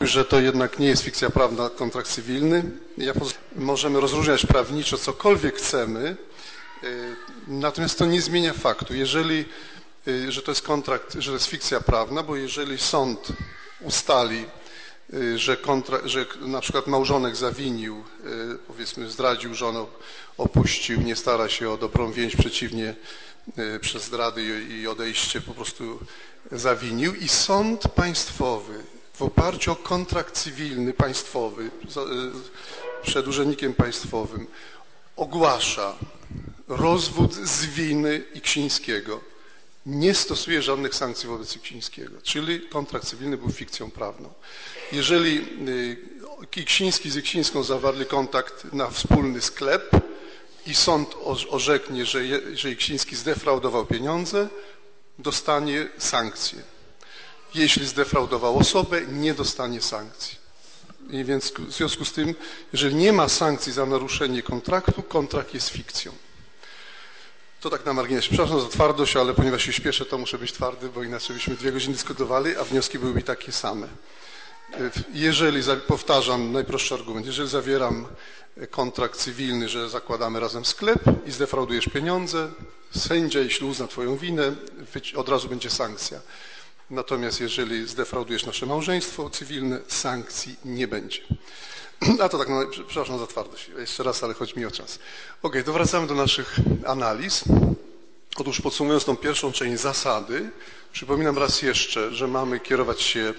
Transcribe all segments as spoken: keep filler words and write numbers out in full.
jakby, że to jednak nie jest fikcja prawna, kontrakt cywilny. Ja możemy rozróżniać prawniczo cokolwiek chcemy, natomiast to nie zmienia faktu, jeżeli, że to jest kontrakt, że to jest fikcja prawna, bo jeżeli sąd ustali, że, kontra, że na przykład małżonek zawinił, powiedzmy zdradził żonę, opuścił, nie stara się o dobrą więź, przeciwnie, przez zdrady i odejście po prostu zawinił i sąd państwowy w oparciu o kontrakt cywilny państwowy przed urzędnikiem państwowym ogłasza rozwód z winy Iksińskiego, nie stosuje żadnych sankcji wobec Iksińskiego, czyli kontrakt cywilny był fikcją prawną. Jeżeli Iksiński z Iksińską zawarli kontakt na wspólny sklep i sąd orzeknie, że, że Iksiński zdefraudował pieniądze, dostanie sankcję. Jeśli zdefraudował osobę, nie dostanie sankcji. I więc w związku z tym, jeżeli nie ma sankcji za naruszenie kontraktu, kontrakt jest fikcją. To tak na marginesie. Przepraszam za twardość, ale ponieważ się śpieszę, to muszę być twardy, bo inaczej byśmy dwie godziny dyskutowali, a wnioski byłyby takie same. Jeżeli, powtarzam najprostszy argument, jeżeli zawieram kontrakt cywilny, że zakładamy razem sklep i zdefraudujesz pieniądze, sędzia, jeśli uzna twoją winę, od razu będzie sankcja. Natomiast jeżeli zdefraudujesz nasze małżeństwo cywilne, sankcji nie będzie. A to tak, no, przepraszam za twardość, jeszcze raz, ale chodzi mi o czas. Ok, to wracamy do naszych analiz. Otóż podsumując tą pierwszą część zasady, przypominam raz jeszcze, że mamy kierować się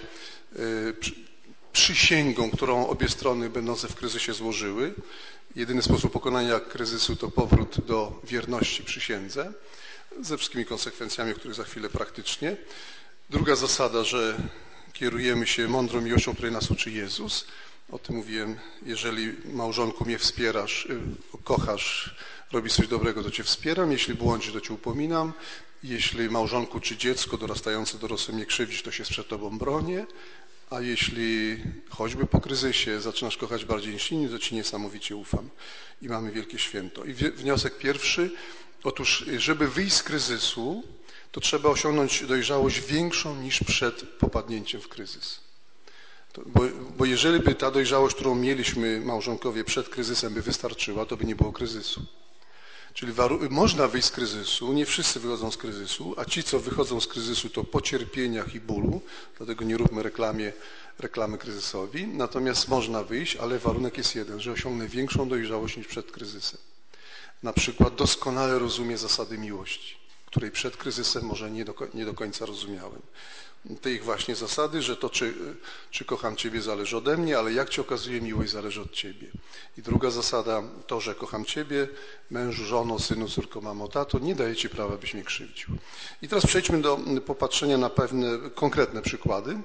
przysięgą, którą obie strony będące w kryzysie złożyły. Jedyny sposób pokonania kryzysu to powrót do wierności przysiędze, ze wszystkimi konsekwencjami, o których za chwilę praktycznie. Druga zasada, że kierujemy się mądrą miłością, której nas uczy Jezus. O tym mówiłem, jeżeli małżonku mnie wspierasz, kochasz, robisz coś dobrego, to cię wspieram, jeśli błądzisz, to cię upominam, jeśli małżonku czy dziecko dorastające dorosłe mnie krzywdzisz, to się przed tobą bronię, a jeśli choćby po kryzysie zaczynasz kochać bardziej niż inni, to ci niesamowicie ufam i mamy wielkie święto. I wniosek pierwszy, otóż żeby wyjść z kryzysu, to trzeba osiągnąć dojrzałość większą niż przed popadnięciem w kryzys. To, bo, bo jeżeli by ta dojrzałość, którą mieliśmy małżonkowie przed kryzysem by wystarczyła, to by nie było kryzysu. Czyli można wyjść z kryzysu, nie wszyscy wychodzą z kryzysu, a ci, co wychodzą z kryzysu, to po cierpieniach i bólu, dlatego nie róbmy reklamie, reklamy kryzysowi, natomiast można wyjść, ale warunek jest jeden, że osiągnę większą dojrzałość niż przed kryzysem. Na przykład doskonale rozumie zasady miłości, której przed kryzysem może nie do, nie do końca rozumiałem. Te ich właśnie zasady, że to, czy, czy kocham Ciebie, zależy ode mnie, ale jak Ci okazuję miłość, zależy od Ciebie. I druga zasada, to, że kocham Ciebie, mężu, żono, synu, córko, mamo, tato, nie daje Ci prawa, byś mnie krzywdził. I teraz przejdźmy do popatrzenia na pewne konkretne przykłady,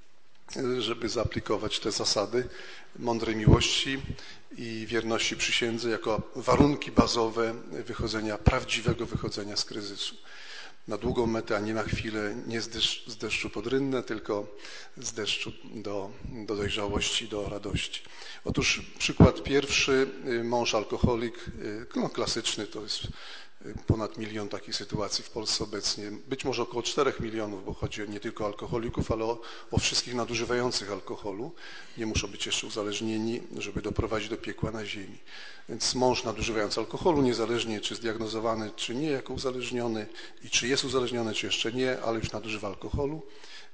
żeby zaaplikować te zasady mądrej miłości i wierności przysiędze jako warunki bazowe wychodzenia, prawdziwego wychodzenia z kryzysu. Na długą metę, a nie na chwilę, nie z, deszcz, z deszczu pod rynnę, tylko z deszczu do, do dojrzałości, do radości. Otóż przykład pierwszy, mąż alkoholik, no klasyczny, to jest ponad milion takich sytuacji w Polsce obecnie, być może około czterech milionów, bo chodzi nie tylko o alkoholików, ale o, o wszystkich nadużywających alkoholu. Nie muszą być jeszcze uzależnieni, żeby doprowadzić do piekła na ziemi. Więc mąż nadużywający alkoholu, niezależnie czy zdiagnozowany, czy nie jako uzależniony i czy jest uzależniony, czy jeszcze nie, ale już nadużywa alkoholu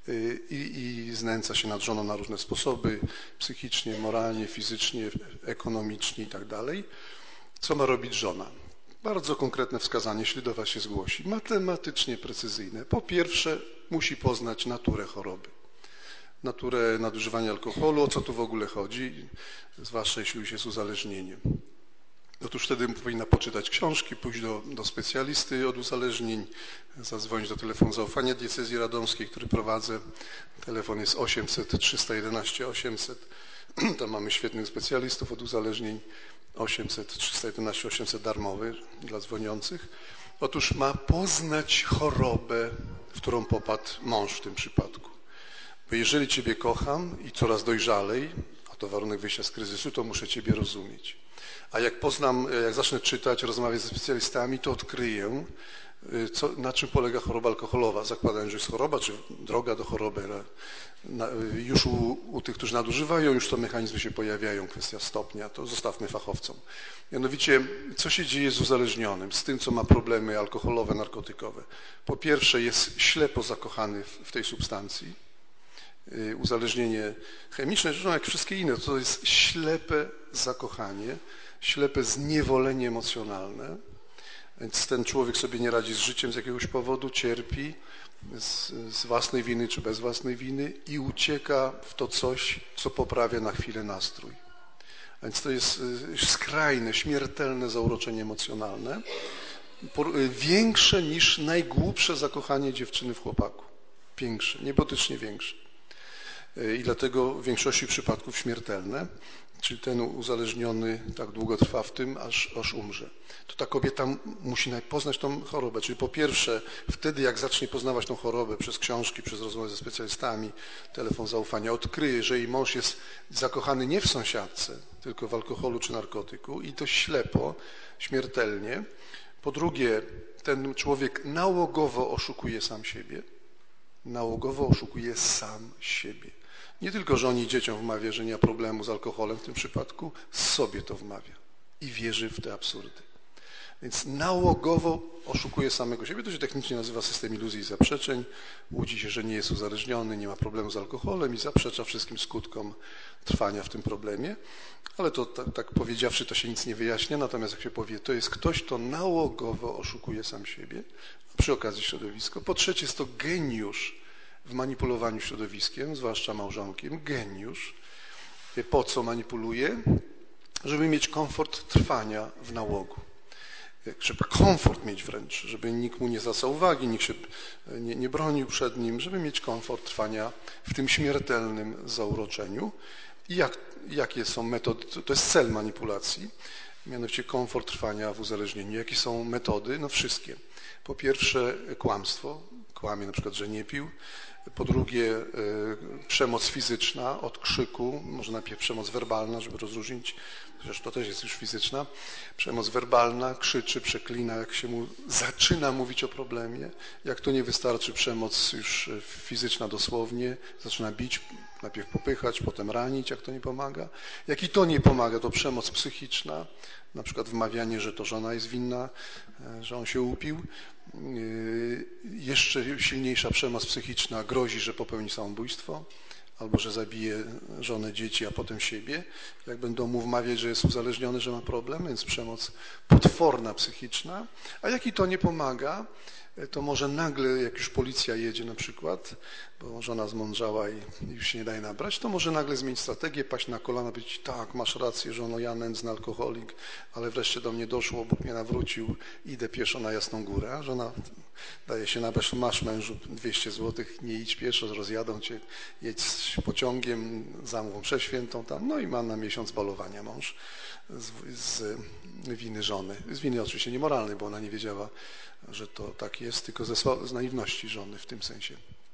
i, i znęca się nad żoną na różne sposoby, psychicznie, moralnie, fizycznie, ekonomicznie i tak dalej. Co ma robić żona? Bardzo konkretne wskazanie, jeśli do Was się zgłosi, matematycznie precyzyjne. Po pierwsze, musi poznać naturę choroby, naturę nadużywania alkoholu, o co tu w ogóle chodzi, zwłaszcza jeśli już jest uzależnieniem. Otóż wtedy powinna poczytać książki, pójść do, do specjalisty od uzależnień, zadzwonić do telefonu zaufania diecezji radomskiej, który prowadzę. Telefon jest osiemset trzysta jedenaście osiemset. Tam mamy świetnych specjalistów od uzależnień. osiemset trzysta jedenaście osiemset darmowy dla dzwoniących. Otóż ma poznać chorobę, w którą popadł mąż w tym przypadku. Bo jeżeli Ciebie kocham i coraz dojrzalej, a to warunek wyjścia z kryzysu, to muszę Ciebie rozumieć. A jak poznam, jak zacznę czytać, rozmawiać ze specjalistami, to odkryję, Co, na czym polega choroba alkoholowa? Zakładając, że jest choroba, czy droga do choroby. Na, już u, u tych, którzy nadużywają, już to mechanizmy się pojawiają, kwestia stopnia, to zostawmy fachowcom. Mianowicie, co się dzieje z uzależnionym, z tym, co ma problemy alkoholowe, narkotykowe? Po pierwsze, jest ślepo zakochany w, w tej substancji. Uzależnienie chemiczne, zresztą jak wszystkie inne, to jest ślepe zakochanie, ślepe zniewolenie emocjonalne. Więc ten człowiek sobie nie radzi z życiem z jakiegoś powodu, cierpi z, z własnej winy czy bez własnej winy i ucieka w to coś, co poprawia na chwilę nastrój. Więc to jest skrajne, śmiertelne zauroczenie emocjonalne, większe niż najgłupsze zakochanie dziewczyny w chłopaku. Większe, niebotycznie większe. I dlatego w większości przypadków śmiertelne, czyli ten uzależniony tak długo trwa w tym, aż, aż umrze. To ta kobieta musi poznać tą chorobę, czyli po pierwsze wtedy jak zacznie poznawać tą chorobę przez książki, przez rozmowy ze specjalistami, telefon zaufania, odkryje, że jej mąż jest zakochany nie w sąsiadce, tylko w alkoholu czy narkotyku i to ślepo, śmiertelnie. Po drugie, ten człowiek nałogowo oszukuje sam siebie, nałogowo oszukuje sam siebie. Nie tylko żonie i dzieciom wmawia, że nie ma problemu z alkoholem w tym przypadku, sobie to wmawia i wierzy w te absurdy. Więc nałogowo oszukuje samego siebie, to się technicznie nazywa system iluzji i zaprzeczeń, łudzi się, że nie jest uzależniony, nie ma problemu z alkoholem i zaprzecza wszystkim skutkom trwania w tym problemie, ale to tak, tak powiedziawszy to się nic nie wyjaśnia, natomiast jak się powie, to jest ktoś, kto nałogowo oszukuje sam siebie, a przy okazji środowisko. Po trzecie jest to geniusz w manipulowaniu środowiskiem, zwłaszcza małżonkiem, geniusz. Po co manipuluje? Żeby mieć komfort trwania w nałogu. Żeby komfort mieć wręcz, żeby nikt mu nie zwracał uwagi, nikt się nie, nie bronił przed nim, żeby mieć komfort trwania w tym śmiertelnym zauroczeniu. I jak, jakie są metody? To jest cel manipulacji, mianowicie komfort trwania w uzależnieniu. Jakie są metody? No wszystkie. Po pierwsze kłamstwo, kłamie na przykład, że nie pił. Po drugie przemoc fizyczna od krzyku, może najpierw przemoc werbalna, żeby rozróżnić, chociaż to też jest już fizyczna. Przemoc werbalna, krzyczy, przeklina, jak się mu zaczyna mówić o problemie. Jak to nie wystarczy, przemoc już fizyczna dosłownie, zaczyna bić, najpierw popychać, potem ranić, jak to nie pomaga. Jak i to nie pomaga, to przemoc psychiczna, na przykład wmawianie, że to żona jest winna, że on się upił. Jeszcze silniejsza przemoc psychiczna grozi, że popełni samobójstwo albo że zabije żonę, dzieci, a potem siebie. Jak będą mu wmawiać, że jest uzależniony, że ma problem, więc przemoc potworna, psychiczna. A jak i to nie pomaga, to może nagle, jak już policja jedzie na przykład, bo żona zmądrzała i już się nie daje nabrać, to może nagle zmienić strategię, paść na kolana, powiedzieć, tak, masz rację, żono, ja nędzny alkoholik, ale wreszcie do mnie doszło, Bóg mnie nawrócił, idę pieszo na Jasną Górę. A żona daje się nabrać, masz mężu dwieście złotych, nie idź pieszo, rozjadą cię, jedź pociągiem, zamówią przeświętą tam, no i ma na miesiąc balowania mąż z, z winy żony. Z winy oczywiście niemoralnej, bo ona nie wiedziała, że to tak jest, tylko ze, z naiwności żony w tym sensie.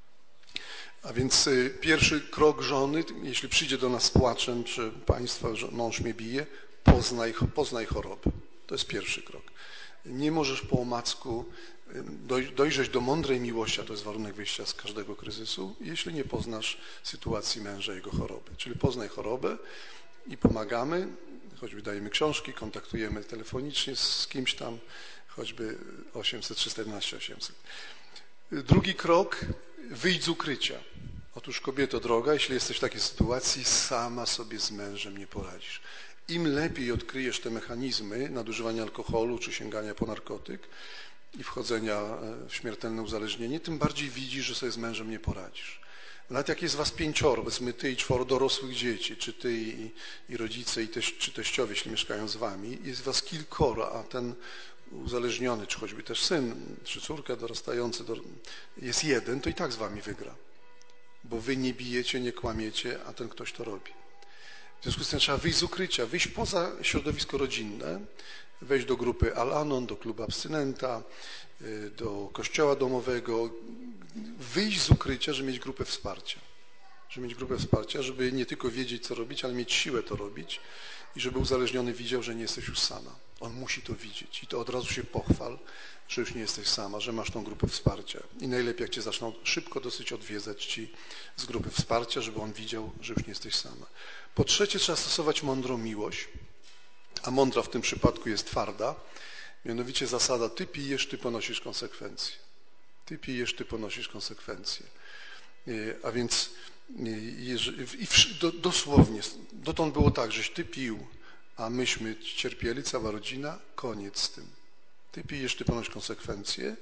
A więc y, pierwszy krok żony, jeśli przyjdzie do nas z płaczem, czy państwa, że mąż mnie bije, poznaj, poznaj chorobę. To jest pierwszy krok. Nie możesz po omacku doj, dojrzeć do mądrej miłości, a to jest warunek wyjścia z każdego kryzysu, jeśli nie poznasz sytuacji męża i jego choroby. Czyli poznaj chorobę i pomagamy, choćby dajemy książki, kontaktujemy telefonicznie z kimś tam, choćby osiemset trzysta jedenaście osiemset. Drugi krok, wyjdź z ukrycia. Otóż kobieto droga, jeśli jesteś w takiej sytuacji, sama sobie z mężem nie poradzisz. Im lepiej odkryjesz te mechanizmy nadużywania alkoholu czy sięgania po narkotyk i wchodzenia w śmiertelne uzależnienie, tym bardziej widzisz, że sobie z mężem nie poradzisz. Nawet jak jest was pięcioro, powiedzmy ty i czworo dorosłych dzieci, czy ty i, i rodzice, i teś, czy teściowie, jeśli mieszkają z wami, jest was kilkoro, a ten uzależniony, czy choćby też syn, czy córka dorastający do, jest jeden, to i tak z wami wygra. Bo wy nie bijecie, nie kłamiecie, a ten ktoś to robi. W związku z tym trzeba wyjść z ukrycia, wyjść poza środowisko rodzinne, wejść do grupy Al-Anon, do klubu abstynenta, do kościoła domowego, wyjść z ukrycia, żeby mieć grupę wsparcia. Żeby mieć grupę wsparcia, żeby nie tylko wiedzieć, co robić, ale mieć siłę to robić i żeby uzależniony widział, że nie jesteś już sama. On musi to widzieć i to od razu się pochwal, że już nie jesteś sama, że masz tą grupę wsparcia. I najlepiej, jak cię zaczną szybko dosyć odwiedzać ci z grupy wsparcia, żeby on widział, że już nie jesteś sama. Po trzecie, trzeba stosować mądrą miłość, a mądra w tym przypadku jest twarda. Mianowicie zasada, ty pijesz, ty ponosisz konsekwencje. Ty pijesz, ty ponosisz konsekwencje. A więc i dosłownie, dotąd było tak, żeś ty pił, a myśmy cierpieli, cała rodzina, koniec z tym. Ty pijesz, ty ponosisz konsekwencje.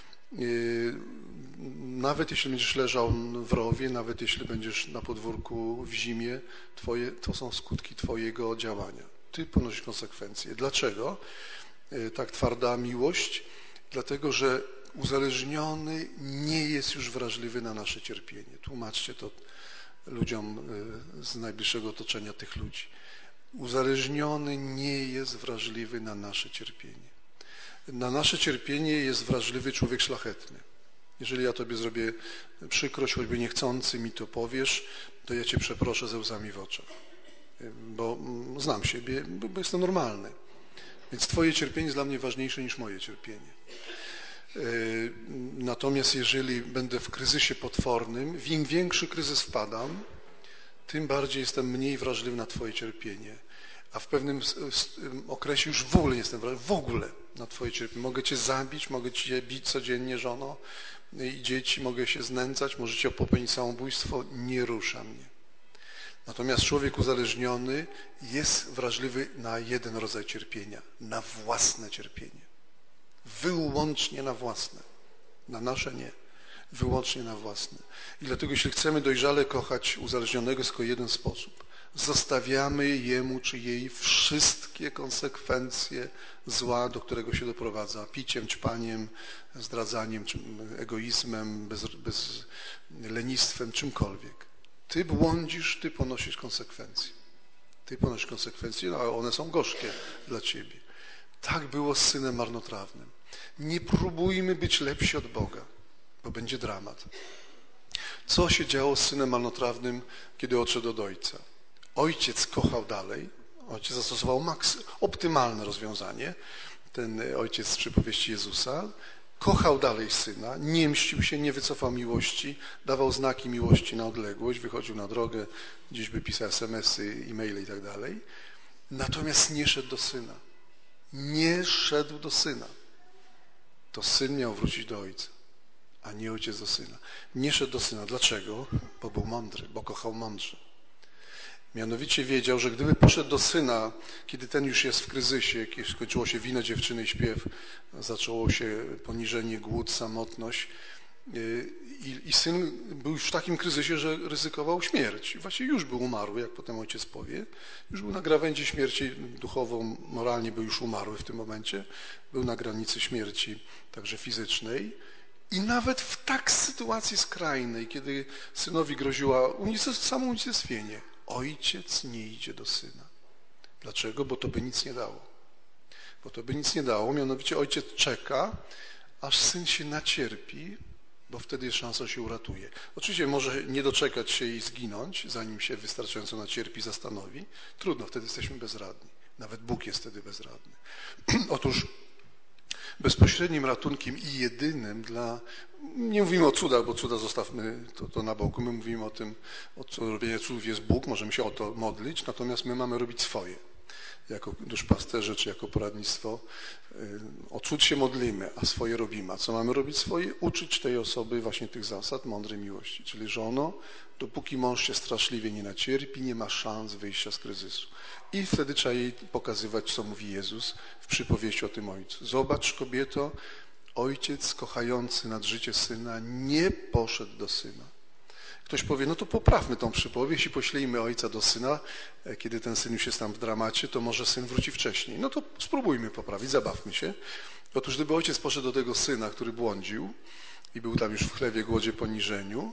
Nawet jeśli będziesz leżał w rowie, nawet jeśli będziesz na podwórku w zimie, twoje, to są skutki twojego działania. Ty ponosisz konsekwencje. Dlaczego tak twarda miłość? Dlatego, że uzależniony nie jest już wrażliwy na nasze cierpienie. Tłumaczcie to ludziom z najbliższego otoczenia tych ludzi. Uzależniony nie jest wrażliwy na nasze cierpienie. Na nasze cierpienie jest wrażliwy człowiek szlachetny. Jeżeli ja tobie zrobię przykrość, choćby niechcący mi to powiesz, to ja cię przeproszę ze łzami w oczach. Bo znam siebie, bo jestem normalny. Więc twoje cierpienie jest dla mnie ważniejsze niż moje cierpienie. Natomiast jeżeli będę w kryzysie potwornym, w im większy kryzys wpadam, tym bardziej jestem mniej wrażliwy na twoje cierpienie. A w pewnym okresie już w ogóle nie jestem wrażliwy, w ogóle na twoje cierpienie. Mogę cię zabić, mogę cię bić codziennie, żono i dzieci, mogę się znęcać, możecie popełnić samobójstwo, nie rusza mnie. Natomiast człowiek uzależniony jest wrażliwy na jeden rodzaj cierpienia, na własne cierpienie. Wyłącznie na własne. Na nasze nie. Wyłącznie na własne. I dlatego, jeśli chcemy dojrzale kochać uzależnionego, jest tylko jeden sposób. Zostawiamy jemu czy jej wszystkie konsekwencje zła, do którego się doprowadza. Piciem, ćpaniem, zdradzaniem, egoizmem, bez, bez lenistwem, czymkolwiek. Ty błądzisz, ty ponosisz konsekwencje. Ty ponosisz konsekwencje, no, a one są gorzkie dla ciebie. Tak było z synem marnotrawnym. Nie próbujmy być lepsi od Boga, bo będzie dramat. Co się działo z synem marnotrawnym, kiedy odszedł od ojca? Ojciec kochał dalej, ojciec zastosował maks, optymalne rozwiązanie, ten ojciec z przypowieści Jezusa, kochał dalej syna, nie mścił się, nie wycofał miłości, dawał znaki miłości na odległość, wychodził na drogę, gdzieś by pisał es em esy, e-maile i tak dalej. Natomiast nie szedł do syna. Nie szedł do syna. To syn miał wrócić do ojca, a nie ojciec do syna. Nie szedł do syna. Dlaczego? Bo był mądry, bo kochał mądrze. Mianowicie wiedział, że gdyby poszedł do syna, kiedy ten już jest w kryzysie, kiedy skończyło się wino, dziewczyny i śpiew, zaczęło się poniżenie, głód, samotność i, i syn był już w takim kryzysie, że ryzykował śmierć. Właściwie już był umarły, jak potem ojciec powie. Już był na krawędzi śmierci duchowo, moralnie był już umarły w tym momencie. Był na granicy śmierci, także fizycznej. I nawet w tak sytuacji skrajnej, kiedy synowi groziła samo unicestwienie, ojciec nie idzie do syna. Dlaczego? Bo to by nic nie dało. Bo to by nic nie dało. Mianowicie ojciec czeka, aż syn się nacierpi, bo wtedy jest szansa, że się uratuje. Oczywiście może nie doczekać się i zginąć, zanim się wystarczająco nacierpi i zastanowi. Trudno, wtedy jesteśmy bezradni. Nawet Bóg jest wtedy bezradny. Otóż bezpośrednim ratunkiem i jedynym dla... Nie mówimy o cudach, bo cuda zostawmy to, to na boku. My mówimy o tym, o co robienie cudów jest Bóg, możemy się o to modlić, natomiast my mamy robić swoje. Jako duszpasterze czy jako poradnictwo. O cud się modlimy, a swoje robimy. A co mamy robić swoje? Uczyć tej osoby właśnie tych zasad mądrej miłości. Czyli żono, dopóki mąż się straszliwie nie nacierpi, nie ma szans wyjścia z kryzysu. I wtedy trzeba jej pokazywać, co mówi Jezus w przypowieści o tym ojcu. Zobacz, kobieto, ojciec kochający nad życie syna nie poszedł do syna. Ktoś powie, no to poprawmy tą przypowieść i poślijmy ojca do syna, kiedy ten syn już jest tam w dramacie, to może syn wróci wcześniej. No to spróbujmy poprawić, zabawmy się. Otóż gdyby ojciec poszedł do tego syna, który błądził i był tam już w chlewie, głodzie, poniżeniu,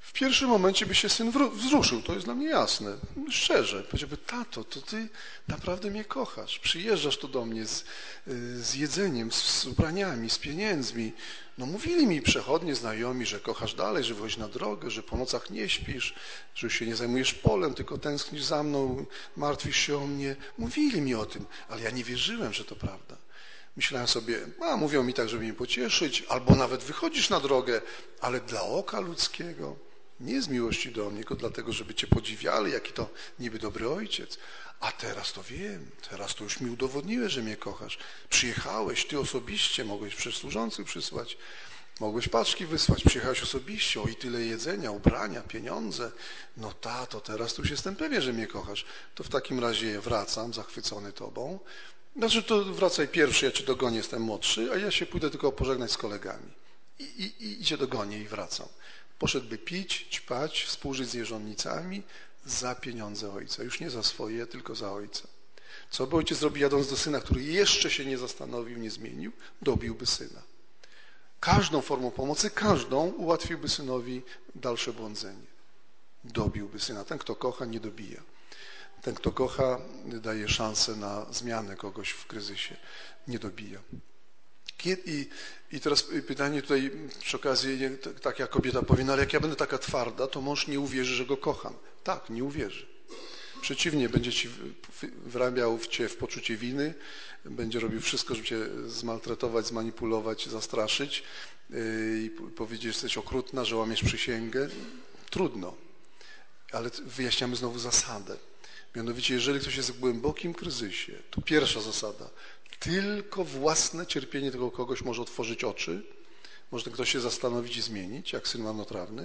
W pierwszym momencie by się syn wzruszył, to jest dla mnie jasne, szczerze. Powiedziałby, tato, to ty naprawdę mnie kochasz. Przyjeżdżasz tu do mnie z, z jedzeniem, z ubraniami, z pieniędzmi. No mówili mi przechodnie, znajomi, że kochasz dalej, że wychodzisz na drogę, że po nocach nie śpisz, że już się nie zajmujesz polem, tylko tęsknisz za mną, martwisz się o mnie. Mówili mi o tym, ale ja nie wierzyłem, że to prawda. Myślałem sobie, a mówią mi tak, żeby mnie pocieszyć, albo nawet wychodzisz na drogę, ale dla oka ludzkiego. Nie z miłości do mnie, tylko dlatego, żeby cię podziwiali, jaki to niby dobry ojciec. A teraz to wiem, teraz to już mi udowodniłeś, że mnie kochasz. Przyjechałeś, ty osobiście, mogłeś przez służących przysłać, mogłeś paczki wysłać, przyjechałeś osobiście, o i tyle jedzenia, ubrania, pieniądze. No tato, teraz to już jestem pewien, że mnie kochasz. To w takim razie wracam, zachwycony tobą. Znaczy to wracaj pierwszy, ja cię dogonię, jestem młodszy, a ja się pójdę tylko pożegnać z kolegami. I, i, i cię dogonię i wracam. Poszedłby pić, ćpać, współżyć z jeżonnicami za pieniądze ojca. Już nie za swoje, tylko za ojca. Co by ojciec zrobił jadąc do syna, który jeszcze się nie zastanowił, nie zmienił? Dobiłby syna. Każdą formą pomocy, każdą ułatwiłby synowi dalsze błądzenie. Dobiłby syna. Ten, kto kocha, nie dobija. Ten, kto kocha, daje szansę na zmianę kogoś w kryzysie. Nie dobija. I, I teraz pytanie tutaj przy okazji, tak jak kobieta powie, no ale jak ja będę taka twarda, to mąż nie uwierzy, że go kocham. Tak, nie uwierzy. Przeciwnie, będzie ci wrabiał w cię w poczucie winy, będzie robił wszystko, żeby cię zmaltretować, zmanipulować, zastraszyć i powiedzieć, że jesteś okrutna, że łamiesz przysięgę. Trudno, ale wyjaśniamy znowu zasadę. Mianowicie, jeżeli ktoś jest w głębokim kryzysie, to pierwsza zasada, tylko własne cierpienie tego kogoś może otworzyć oczy, może ten ktoś się zastanowić i zmienić, jak syn marnotrawny.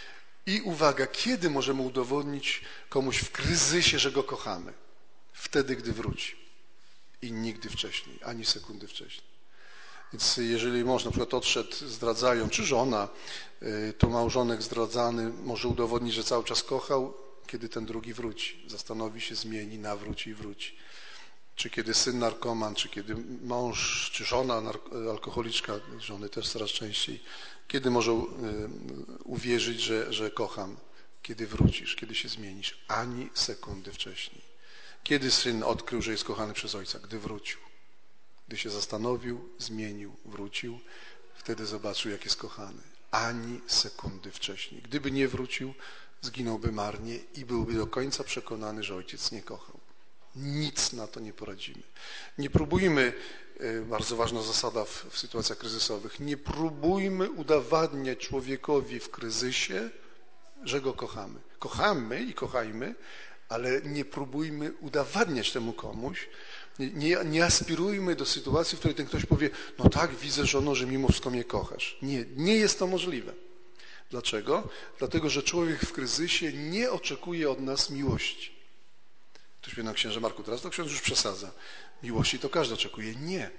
I uwaga, kiedy możemy udowodnić komuś w kryzysie, że go kochamy? Wtedy, gdy wróci. I nigdy wcześniej, ani sekundy wcześniej. Więc jeżeli mąż na przykład odszedł, zdradzają, czy żona, to małżonek zdradzany może udowodnić, że cały czas kochał, kiedy ten drugi wróci. Zastanowi się, zmieni, nawróci i wróci. Czy kiedy syn narkoman, czy kiedy mąż, czy żona alkoholiczka, żony też coraz częściej, kiedy może uwierzyć, że, że kocham? Kiedy wrócisz, kiedy się zmienisz. Ani sekundy wcześniej. Kiedy syn odkrył, że jest kochany przez ojca? Gdy wrócił. Gdy się zastanowił, zmienił, wrócił, wtedy zobaczył, jak jest kochany. Ani sekundy wcześniej. Gdyby nie wrócił, zginąłby marnie i byłby do końca przekonany, że ojciec nie kochał. Nic na to nie poradzimy. Nie próbujmy, bardzo ważna zasada w, w sytuacjach kryzysowych, nie próbujmy udowadniać człowiekowi w kryzysie, że go kochamy. Kochamy i kochajmy, ale nie próbujmy udowadniać temu komuś, nie, nie, nie aspirujmy do sytuacji, w której ten ktoś powie, no tak, widzę, żono, że mimo wszystko mnie kochasz. Nie, nie jest to możliwe. Dlaczego? Dlatego, że człowiek w kryzysie nie oczekuje od nas miłości. Ktoś powie, no księże Marku, teraz to ksiądz już przesadza. Miłości to każdy oczekuje. Nie.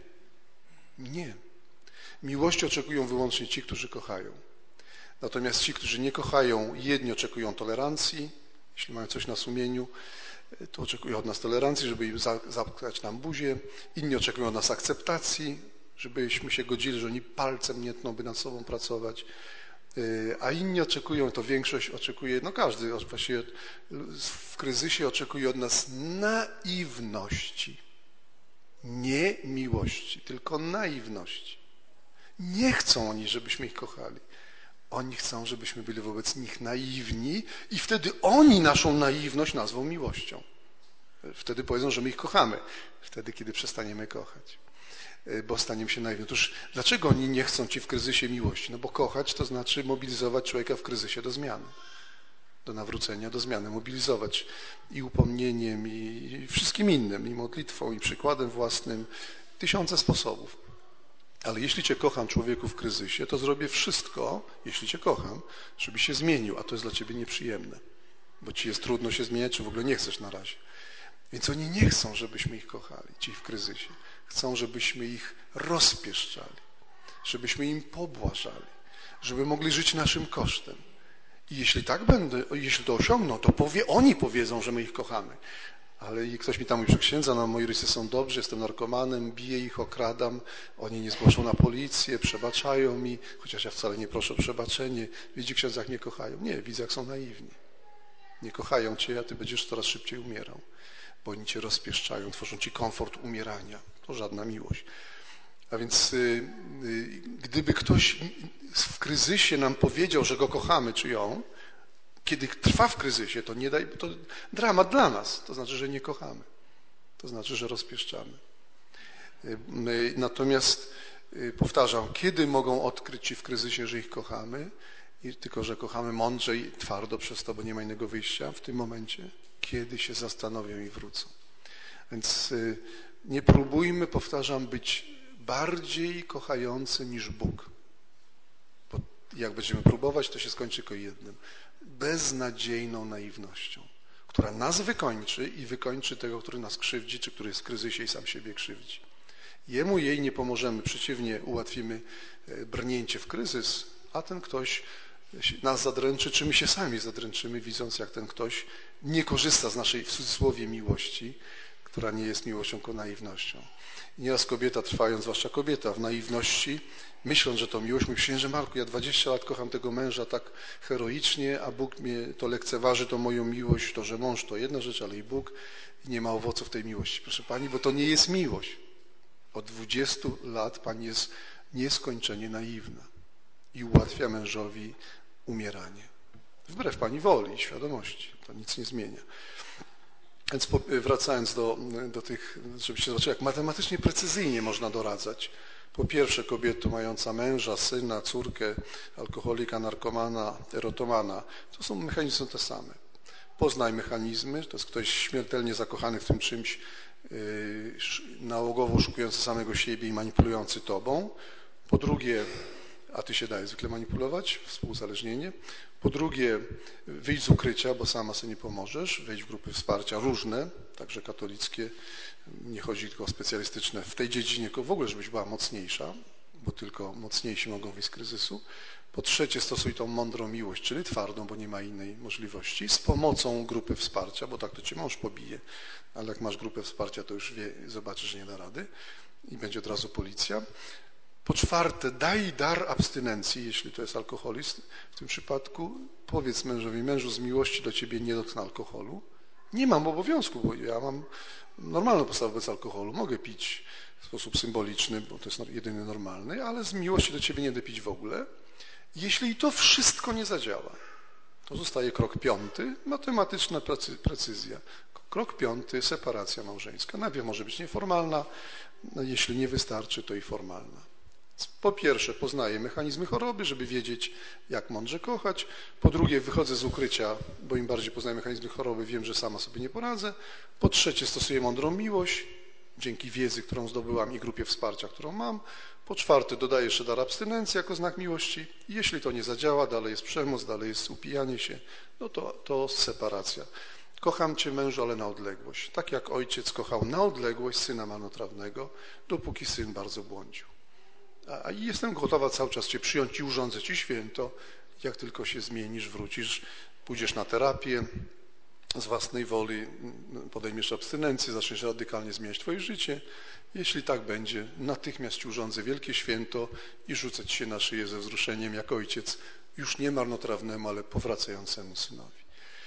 Nie. Miłości oczekują wyłącznie ci, którzy kochają. Natomiast ci, którzy nie kochają, jedni oczekują tolerancji, jeśli mają coś na sumieniu, to oczekują od nas tolerancji, żeby im zamknąć nam buzię. Inni oczekują od nas akceptacji, żebyśmy się godzili, że oni palcem nie tną, by nad sobą pracować. A inni oczekują, to większość oczekuje, no każdy właściwie w kryzysie oczekuje od nas naiwności. Nie miłości, tylko naiwności. Nie chcą oni, żebyśmy ich kochali. Oni chcą, żebyśmy byli wobec nich naiwni i wtedy oni naszą naiwność nazwą miłością. Wtedy powiedzą, że my ich kochamy. Wtedy, kiedy przestaniemy kochać. Bo staniemy się naiwni. Otóż dlaczego oni nie chcą ci w kryzysie miłości? No bo kochać to znaczy mobilizować człowieka w kryzysie do zmiany. Do nawrócenia, do zmiany. Mobilizować i upomnieniem, i wszystkim innym, i modlitwą, i przykładem własnym. Tysiące sposobów. Ale jeśli cię kocham, człowieku, w kryzysie, to zrobię wszystko, jeśli cię kocham, żeby się zmienił, a to jest dla ciebie nieprzyjemne. Bo ci jest trudno się zmieniać, czy w ogóle nie chcesz na razie. Więc oni nie chcą, żebyśmy ich kochali, ci w kryzysie. Chcą, żebyśmy ich rozpieszczali, żebyśmy im pobłażali, żeby mogli żyć naszym kosztem. I jeśli tak będę, jeśli to osiągną, to powie, oni powiedzą, że my ich kochamy. Ale i ktoś mi tam mówi, że księdza, no moi rodzice są dobrzy, jestem narkomanem, biję ich, okradam, oni nie zgłoszą na policję, przebaczają mi, chociaż ja wcale nie proszę o przebaczenie. Widzi księdza, jak nie kochają. Nie, widzę, jak są naiwni. Nie kochają cię, a ty będziesz coraz szybciej umierał, bo oni cię rozpieszczają, tworzą ci komfort umierania. To żadna miłość. A więc y, y, gdyby ktoś w kryzysie nam powiedział, że go kochamy, czy ją, kiedy trwa w kryzysie, to nie daj, to dramat dla nas. To znaczy, że nie kochamy. To znaczy, że rozpieszczamy. Natomiast powtarzam, kiedy mogą odkryć ci w kryzysie, że ich kochamy, i tylko, że kochamy mądrze i twardo przez to, bo nie ma innego wyjścia w tym momencie, kiedy się zastanowią i wrócą. Więc nie próbujmy, powtarzam, być bardziej kochający niż Bóg. Bo jak będziemy próbować, to się skończy tylko jednym. Beznadziejną naiwnością, która nas wykończy i wykończy tego, który nas krzywdzi, czy który jest w kryzysie i sam siebie krzywdzi. Jemu, jej nie pomożemy, przeciwnie, ułatwimy brnięcie w kryzys, a ten ktoś nas zadręczy, czy my się sami zadręczymy, widząc, jak ten ktoś nie korzysta z naszej, w cudzysłowie, miłości, która nie jest miłością, tylko naiwnością. I nieraz kobieta, trwając, zwłaszcza kobieta, w naiwności, myśląc, że to miłość, mówi, księże Marku, ja dwadzieścia lat kocham tego męża tak heroicznie, a Bóg mnie to lekceważy, to moją miłość, to, że mąż to jedna rzecz, ale i Bóg, i nie ma owoców tej miłości. Proszę Pani, bo to nie jest miłość. Od dwudziestu lat Pani jest nieskończenie naiwna i ułatwia mężowi umieranie. Wbrew Pani woli i świadomości. To nic nie zmienia. Więc wracając do, do tych, żebyście zobaczyli, jak matematycznie precyzyjnie można doradzać. Po pierwsze, kobieta mająca męża, syna, córkę, alkoholika, narkomana, erotomana, to są mechanizmy są te same. Poznaj mechanizmy, to jest ktoś śmiertelnie zakochany w tym czymś, yy, nałogowo oszukujący samego siebie i manipulujący tobą. Po drugie, a ty się dajesz zwykle manipulować, współuzależnienie. Po drugie, wyjdź z ukrycia, bo sama sobie nie pomożesz, wejdź w grupy wsparcia różne, także katolickie, nie chodzi tylko o specjalistyczne w tej dziedzinie, tylko w ogóle, żebyś była mocniejsza, bo tylko mocniejsi mogą wyjść z kryzysu. Po trzecie, stosuj tą mądrą miłość, czyli twardą, bo nie ma innej możliwości, z pomocą grupy wsparcia, bo tak to cię mąż pobije, ale jak masz grupę wsparcia, to już wie, zobaczysz, że nie da rady i będzie od razu policja. Po czwarte, daj dar abstynencji, jeśli to jest alkoholizm. W tym przypadku powiedz mężowi, mężu, z miłości do ciebie nie dotknę alkoholu. Nie mam obowiązku, bo ja mam normalną postawę bez alkoholu. Mogę pić w sposób symboliczny, bo to jest jedyny normalny, ale z miłości do ciebie nie będę pić w ogóle. Jeśli i to wszystko nie zadziała, to zostaje krok piąty, matematyczna precyzja. Krok piąty, separacja małżeńska. Najpierw może być nieformalna, no jeśli nie wystarczy, to i formalna. Po pierwsze, poznaję mechanizmy choroby, żeby wiedzieć, jak mądrze kochać. Po drugie, wychodzę z ukrycia, bo im bardziej poznaję mechanizmy choroby, wiem, że sama sobie nie poradzę. Po trzecie, stosuję mądrą miłość, dzięki wiedzy, którą zdobyłam i grupie wsparcia, którą mam. Po czwarte, dodaję jeszcze dar abstynencji jako znak miłości. I jeśli to nie zadziała, dalej jest przemoc, dalej jest upijanie się, no to, to separacja. Kocham cię, mężu, ale na odległość. Tak jak ojciec kochał na odległość syna marnotrawnego, dopóki syn bardzo błądził. A jestem gotowa cały czas cię przyjąć i urządzę ci święto, jak tylko się zmienisz, wrócisz, pójdziesz na terapię, z własnej woli podejmiesz abstynencję, zaczniesz radykalnie zmieniać twoje życie. Jeśli tak będzie, natychmiast ci urządzę wielkie święto i rzucę ci się na szyję ze wzruszeniem, jak ojciec, już nie marnotrawnemu, ale powracającemu synowi.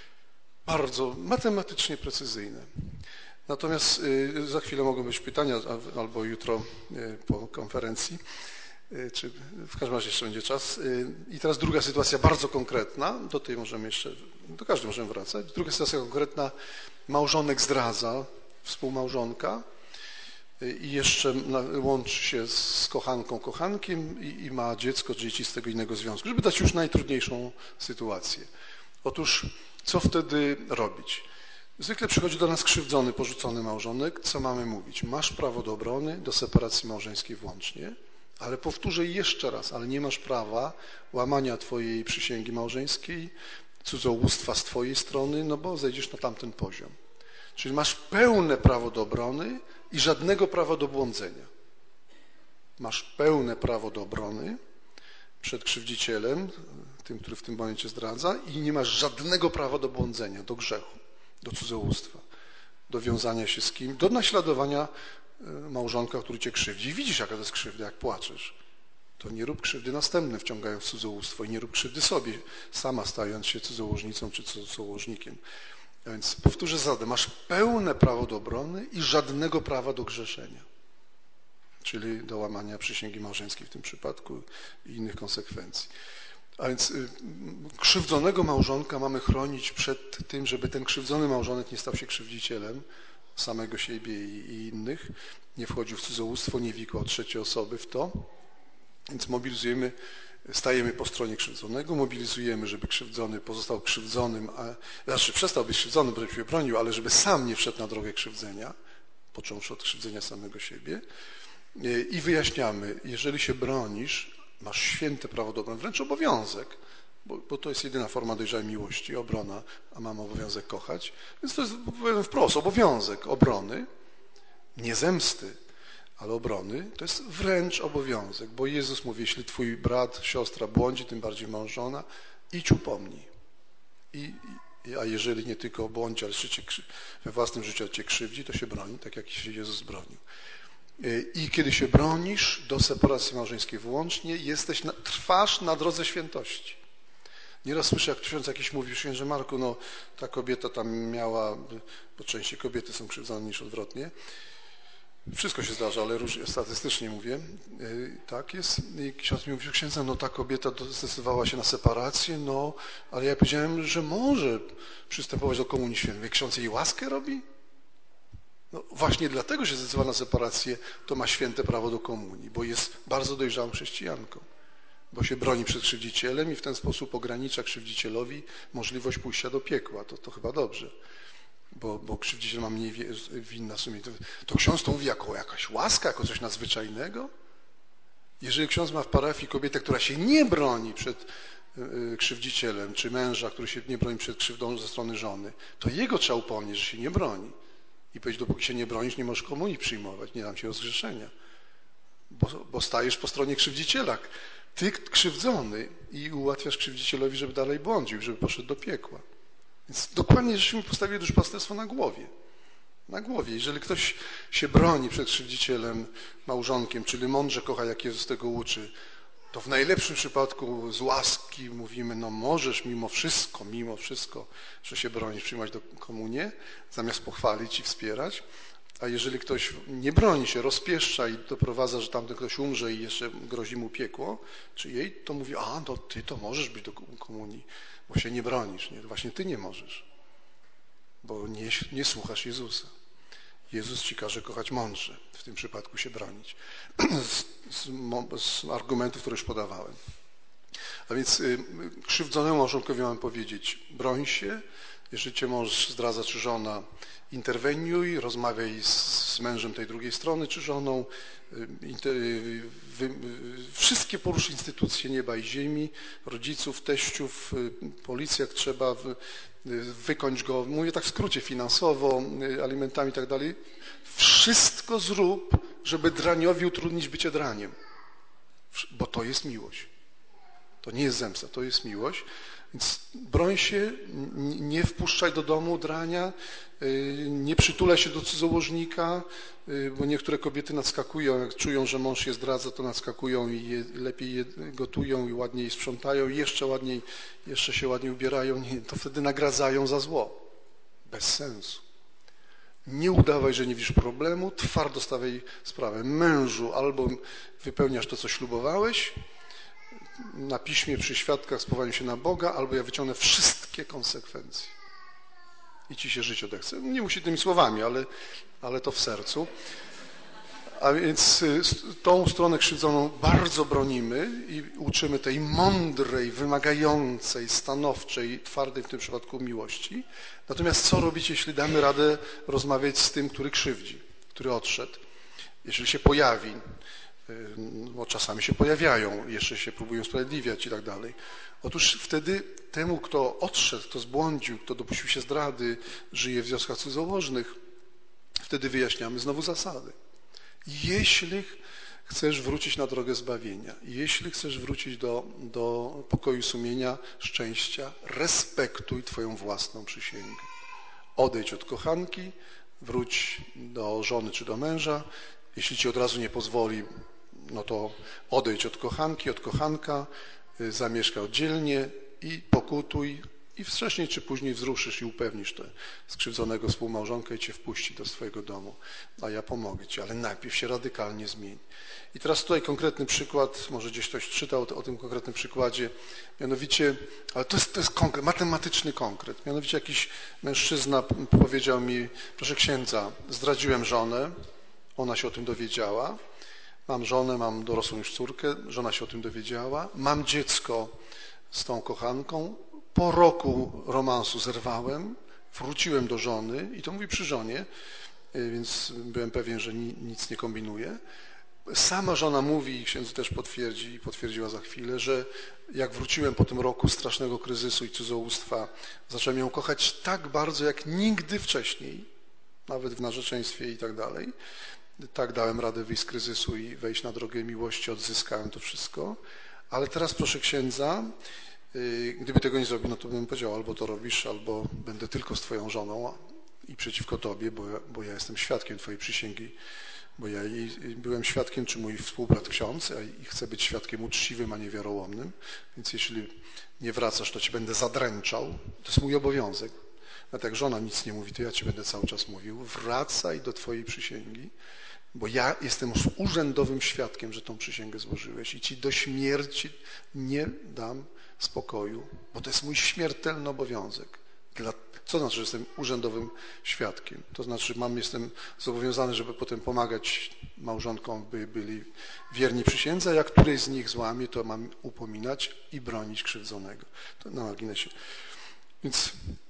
Bardzo matematycznie precyzyjne. Natomiast y, za chwilę mogą być pytania, a, albo jutro y, po konferencji, y, czy w każdym razie jeszcze będzie czas. Y, I teraz druga sytuacja bardzo konkretna, do tej możemy jeszcze, do każdej możemy wracać. Druga sytuacja konkretna, małżonek zdradza współmałżonka y, i jeszcze na, łączy się z kochanką, kochankiem i, i ma dziecko, dzieci z tego innego związku, żeby dać już najtrudniejszą sytuację. Otóż co wtedy robić? Zwykle przychodzi do nas krzywdzony, porzucony małżonek. Co mamy mówić? Masz prawo do obrony, do separacji małżeńskiej włącznie, ale powtórzę jeszcze raz, ale nie masz prawa łamania twojej przysięgi małżeńskiej, cudzołóstwa z twojej strony, no bo zejdziesz na tamten poziom. Czyli masz pełne prawo do obrony i żadnego prawa do błądzenia. Masz pełne prawo do obrony przed krzywdzicielem, tym, który w tym momencie zdradza, i nie masz żadnego prawa do błądzenia, do grzechu, do cudzołóstwa. do wiązania się z kim, do naśladowania małżonka, który cię krzywdzi. Widzisz, jaka to jest krzywda, jak płaczesz. To nie rób krzywdy następnym, wciągając w cudzołóstwo i nie rób krzywdy sobie, sama stając się cudzołożnicą czy cudzołożnikiem. A więc powtórzę zasadę, masz pełne prawo do obrony i żadnego prawa do grzeszenia, czyli do łamania przysięgi małżeńskiej w tym przypadku i innych konsekwencji. A więc krzywdzonego małżonka mamy chronić przed tym, żeby ten krzywdzony małżonek nie stał się krzywdzicielem samego siebie i innych, nie wchodził w cudzołóstwo, nie wikłał trzeciej osoby w to. Więc mobilizujemy, stajemy po stronie krzywdzonego, mobilizujemy, żeby krzywdzony pozostał krzywdzonym, a, znaczy przestał być krzywdzonym, żeby się bronił, ale żeby sam nie wszedł na drogę krzywdzenia, począwszy od krzywdzenia samego siebie. I wyjaśniamy, jeżeli się bronisz, masz święte prawo do obrony, wręcz obowiązek, bo, bo to jest jedyna forma dojrzałej miłości, obrona, a mamy obowiązek kochać. Więc to jest, powiem wprost, obowiązek obrony, nie zemsty, ale obrony, to jest wręcz obowiązek, bo Jezus mówi, jeśli twój brat, siostra błądzi, tym bardziej mąż, żona, idź upomnij. I, i, a jeżeli nie tylko błądzi, ale jeszcze we własnym życiu cię krzywdzi, to się broni, tak jak się Jezus bronił. I kiedy się bronisz do separacji małżeńskiej włącznie, jesteś na, trwasz na drodze świętości. Nieraz słyszę, jak ksiądz jakiś mówi, księże Marku, no ta kobieta tam miała, bo częściej kobiety są krzywdzone niż odwrotnie. Wszystko się zdarza, ale różnie, statystycznie mówię. Tak jest. I ksiądz mi mówi, księdza, no ta kobieta zdecydowała się na separację, no, ale ja powiedziałem, że może przystępować do komunii świętej. Ksiądz jej łaskę robi? No właśnie dlatego, że zdecydowała na separację, to ma święte prawo do komunii, bo jest bardzo dojrzałą chrześcijanką, bo się broni przed krzywdzicielem i w ten sposób ogranicza krzywdzicielowi możliwość pójścia do piekła. To, to chyba dobrze, bo, bo krzywdziciel ma mniej win na sumie. To, to ksiądz to mówi jako jakaś łaska, jako coś nadzwyczajnego? Jeżeli ksiądz ma w parafii kobietę, która się nie broni przed y, krzywdzicielem, czy męża, który się nie broni przed krzywdą ze strony żony, to jego trzeba upomnieć, że się nie broni. I powiedzieć, dopóki się nie bronisz, nie możesz komunii przyjmować, nie dam ci rozgrzeszenia. Bo, bo stajesz po stronie krzywdziciela. Ty krzywdzony i ułatwiasz krzywdzicielowi, żeby dalej błądził, żeby poszedł do piekła. Więc dokładnie żeśmy postawili duszpasterstwo na głowie. Na głowie. Jeżeli ktoś się broni przed krzywdzicielem, małżonkiem, czyli mądrze kocha, jak Jezus tego uczy, to w najlepszym przypadku z łaski mówimy, no możesz mimo wszystko, mimo wszystko, że się bronisz, przyjmować do komunię, zamiast pochwalić i wspierać. A jeżeli ktoś nie broni się, rozpieszcza i doprowadza, że tamten ktoś umrze i jeszcze grozi mu piekło, czy jej, to mówi, a no ty to możesz być do komunii, bo się nie bronisz. Nie? Właśnie ty nie możesz, bo nie, nie słuchasz Jezusa. Jezus ci każe kochać mądrze, w tym przypadku się bronić. Z, z, z argumentów, które już podawałem. A więc y, krzywdzonemu małżonkowi mamy powiedzieć, broń się, jeżeli cię mąż zdradza czy żona, interweniuj, rozmawiaj z, z mężem tej drugiej strony czy żoną, inter, wy, wszystkie porusz instytucje nieba i ziemi, rodziców, teściów, policja jak trzeba, wykończ go, mówię tak w skrócie, finansowo, alimentami i tak dalej. Wszystko zrób, żeby draniowi utrudnić bycie draniem, bo to jest miłość. To nie jest zemsta, to jest miłość. Więc broń się, nie wpuszczaj do domu drania, nie przytulaj się do cudzołożnika, bo niektóre kobiety nadskakują, jak czują, że mąż je zdradza, to nadskakują i je, lepiej je gotują i ładniej sprzątają i jeszcze ładniej, jeszcze się ładniej ubierają, to wtedy nagradzają za zło. Bez sensu. Nie udawaj, że nie widzisz problemu, twardo stawiaj sprawę. Mężu, albo wypełniasz to, co ślubowałeś, na piśmie, przy świadkach, spowodowaniu się na Boga, albo ja wyciągnę wszystkie konsekwencje i ci się żyć odechce. Nie musi tymi słowami, ale, ale to w sercu. A więc tą stronę krzywdzoną bardzo bronimy i uczymy tej mądrej, wymagającej, stanowczej, twardej w tym przypadku miłości. Natomiast co robić, jeśli damy radę rozmawiać z tym, który krzywdzi, który odszedł? Jeżeli się pojawi, bo czasami się pojawiają, jeszcze się próbują usprawiedliwiać i tak dalej. Otóż wtedy temu, kto odszedł, kto zbłądził, kto dopuścił się zdrady, żyje w związkach cudzołożnych, wtedy wyjaśniamy znowu zasady. Jeśli chcesz wrócić na drogę zbawienia, jeśli chcesz wrócić do, do pokoju sumienia, szczęścia, respektuj twoją własną przysięgę. Odejdź od kochanki, wróć do żony czy do męża. Jeśli ci od razu nie pozwoli, no to odejdź od kochanki, od kochanka, zamieszkaj oddzielnie i pokutuj i wcześniej czy później wzruszysz i upewnisz tę skrzywdzonego współmałżonka i cię wpuści do swojego domu. A ja pomogę ci, ale najpierw się radykalnie zmień. I teraz tutaj konkretny przykład, może gdzieś ktoś czytał o tym konkretnym przykładzie, mianowicie, ale to jest, to jest konkret, matematyczny konkret, mianowicie jakiś mężczyzna powiedział mi, proszę księdza, zdradziłem żonę, ona się o tym dowiedziała, mam żonę, mam dorosłą już córkę, żona się o tym dowiedziała, mam dziecko z tą kochanką, po roku romansu zerwałem, wróciłem do żony i to mówi przy żonie, więc byłem pewien, że nic nie kombinuję. Sama żona mówi, i ksiądz też potwierdzi i potwierdziła za chwilę, że jak wróciłem po tym roku strasznego kryzysu i cudzołóstwa, zacząłem ją kochać tak bardzo, jak nigdy wcześniej, nawet w narzeczeństwie i tak dalej. Tak dałem radę wyjść z kryzysu i wejść na drogę miłości, odzyskałem to wszystko. Ale teraz proszę księdza, gdyby tego nie zrobił, no to bym powiedział, albo to robisz, albo będę tylko z twoją żoną i przeciwko tobie, bo ja, bo ja jestem świadkiem twojej przysięgi, bo ja jej byłem świadkiem, czy mój współbrat ksiądz, i chcę być świadkiem uczciwym, a nie wiarołomnym, więc jeśli nie wracasz, to cię będę zadręczał, to jest mój obowiązek. Nawet jak żona nic nie mówi, to ja ci będę cały czas mówił, wracaj do twojej przysięgi, bo ja jestem urzędowym świadkiem, że tą przysięgę złożyłeś i ci do śmierci nie dam spokoju, bo to jest mój śmiertelny obowiązek. Dla, co znaczy, że jestem urzędowym świadkiem? To znaczy, mam, jestem zobowiązany, żeby potem pomagać małżonkom, by byli wierni przysiędze, a jak któryś z nich złamie, to mam upominać i bronić krzywdzonego. To na marginesie. Więc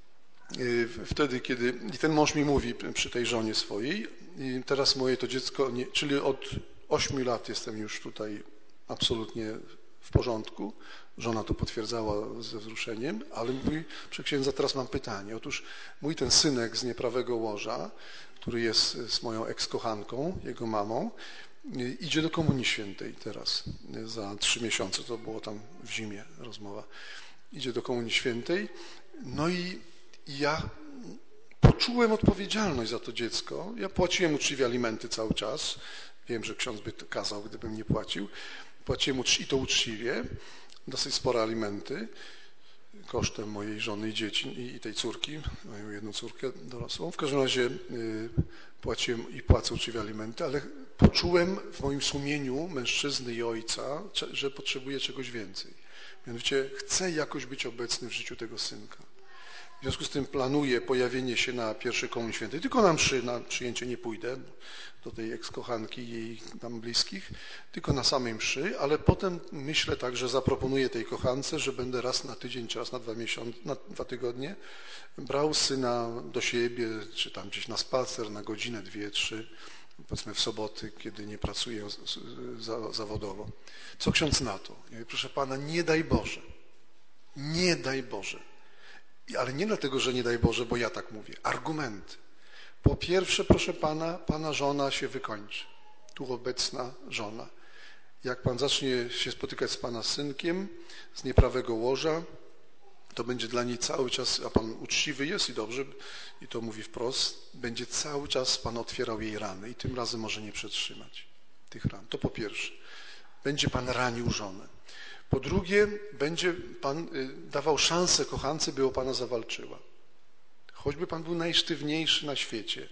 yy, wtedy, kiedy i ten mąż mi mówi przy tej żonie swojej, i teraz moje to dziecko, nie, czyli od ośmiu lat jestem już tutaj absolutnie w porządku. Żona to potwierdzała ze wzruszeniem, ale mówi, proszę księdza, teraz mam pytanie. Otóż mój ten synek z nieprawego łoża, który jest z moją ekskochanką, jego mamą, idzie do Komunii Świętej teraz, za trzy miesiące, to było tam w zimie rozmowa. Idzie do Komunii Świętej, no i ja poczułem odpowiedzialność za to dziecko. Ja płaciłem uczciwie alimenty cały czas. Wiem, że ksiądz by to kazał, gdybym nie płacił. Płaciłem i to uczciwie, dosyć spore alimenty, kosztem mojej żony i dzieci i tej córki, moją jedną córkę dorosłą. W każdym razie płaciłem i płacę uczciwie alimenty, ale poczułem w moim sumieniu mężczyzny i ojca, że potrzebuję czegoś więcej. Mianowicie chcę jakoś być obecny w życiu tego synka. W związku z tym planuję pojawienie się na pierwszej Komunii Świętej. Tylko na mszy, na przyjęcie nie pójdę do tej ekskochanki i jej tam bliskich, tylko na samej mszy, ale potem myślę tak, że zaproponuję tej kochance, że będę raz na tydzień, czy raz na dwa miesiące, na dwa tygodnie brał syna do siebie, czy tam gdzieś na spacer, na godzinę, dwie, trzy, powiedzmy w soboty, kiedy nie pracuję zawodowo. Co ksiądz na to? Ja mówię, proszę pana, nie daj Boże, nie daj Boże. Ale nie dlatego, że nie daj Boże, bo ja tak mówię. Argumenty. Po pierwsze, proszę pana, pana żona się wykończy. Tu obecna żona. Jak pan zacznie się spotykać z pana synkiem z nieprawego łoża, to będzie dla niej cały czas, a pan uczciwy jest i dobrze, i to mówi wprost, będzie cały czas pan otwierał jej rany i tym razem może nie przetrzymać tych ran. To po pierwsze. Będzie pan ranił żonę. Po drugie, będzie pan dawał szansę kochance, by o pana zawalczyła. Choćby pan był najsztywniejszy na świecie.